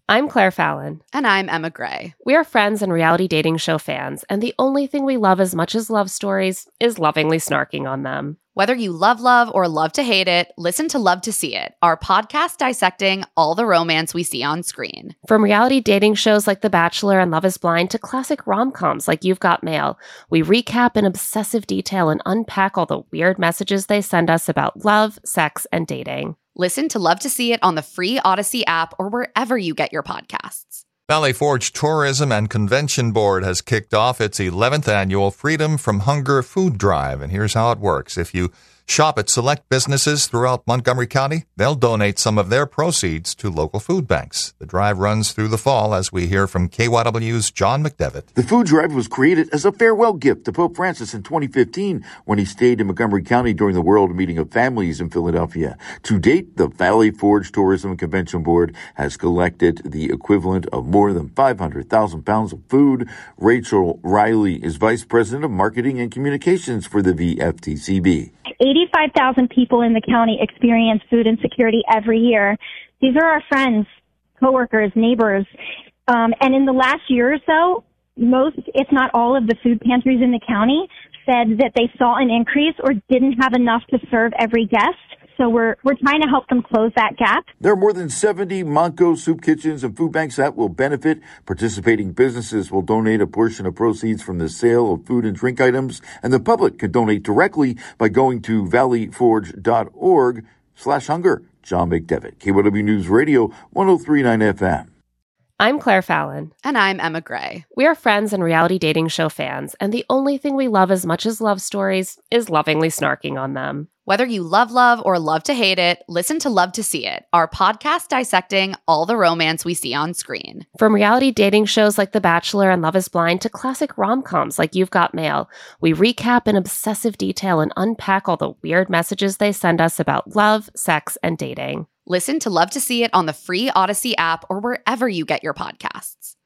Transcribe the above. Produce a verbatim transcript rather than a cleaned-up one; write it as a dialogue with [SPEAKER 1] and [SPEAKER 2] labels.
[SPEAKER 1] I'm Claire Fallon.
[SPEAKER 2] And I'm Emma Gray.
[SPEAKER 1] We are friends and reality dating show fans, and the only thing we love as much as love stories is lovingly snarking on them.
[SPEAKER 2] Whether you love love or love to hate it, listen to Love to See It, our podcast dissecting all the romance we see on screen.
[SPEAKER 1] From reality dating shows like The Bachelor and Love is Blind to classic rom-coms like You've Got Mail, we recap in obsessive detail and unpack all the weird messages they send us about love, sex, and dating.
[SPEAKER 2] Listen to Love to See It on the free Odyssey app or wherever you get your podcasts.
[SPEAKER 3] Valley Forge Tourism and Convention Board has kicked off its eleventh annual Freedom from Hunger Food Drive, and here's how it works. If you shop at select businesses throughout Montgomery County, they'll donate some of their proceeds to local food banks. The drive runs through the fall, as we hear from K Y W's John McDevitt.
[SPEAKER 4] The food drive was created as a farewell gift to Pope Francis in twenty fifteen when he stayed in Montgomery County during the World Meeting of Families in Philadelphia. To date, the Valley Forge Tourism and Convention Board has collected the equivalent of more than five hundred thousand pounds of food. Rachel Riley is Vice President of Marketing and Communications for the V F T C B.
[SPEAKER 5] eighty-five thousand people in the county experience food insecurity every year. These are our friends, coworkers, neighbors. Um, and in the last year or so, most, if not all, of the food pantries in the county said that they saw an increase or didn't have enough to serve every guest. So we're we're trying to help them close that gap.
[SPEAKER 4] There are more than seventy Montco soup kitchens and food banks that will benefit. Participating businesses will donate a portion of proceeds from the sale of food and drink items, and the public can donate directly by going to valleyforge.org slash hunger. John McDevitt, K Y W News Radio, one oh three point nine F M.
[SPEAKER 1] I'm Claire Fallon.
[SPEAKER 2] And I'm Emma Gray.
[SPEAKER 1] We are friends and reality dating show fans, and the only thing we love as much as love stories is lovingly snarking on them.
[SPEAKER 2] Whether you love love or love to hate it, listen to Love to See It, our podcast dissecting all the romance we see on screen.
[SPEAKER 1] From reality dating shows like The Bachelor and Love is Blind to classic rom-coms like You've Got Mail, we recap in obsessive detail and unpack all the weird messages they send us about love, sex, and dating.
[SPEAKER 2] Listen to Love to See It on the free Odyssey app or wherever you get your podcasts.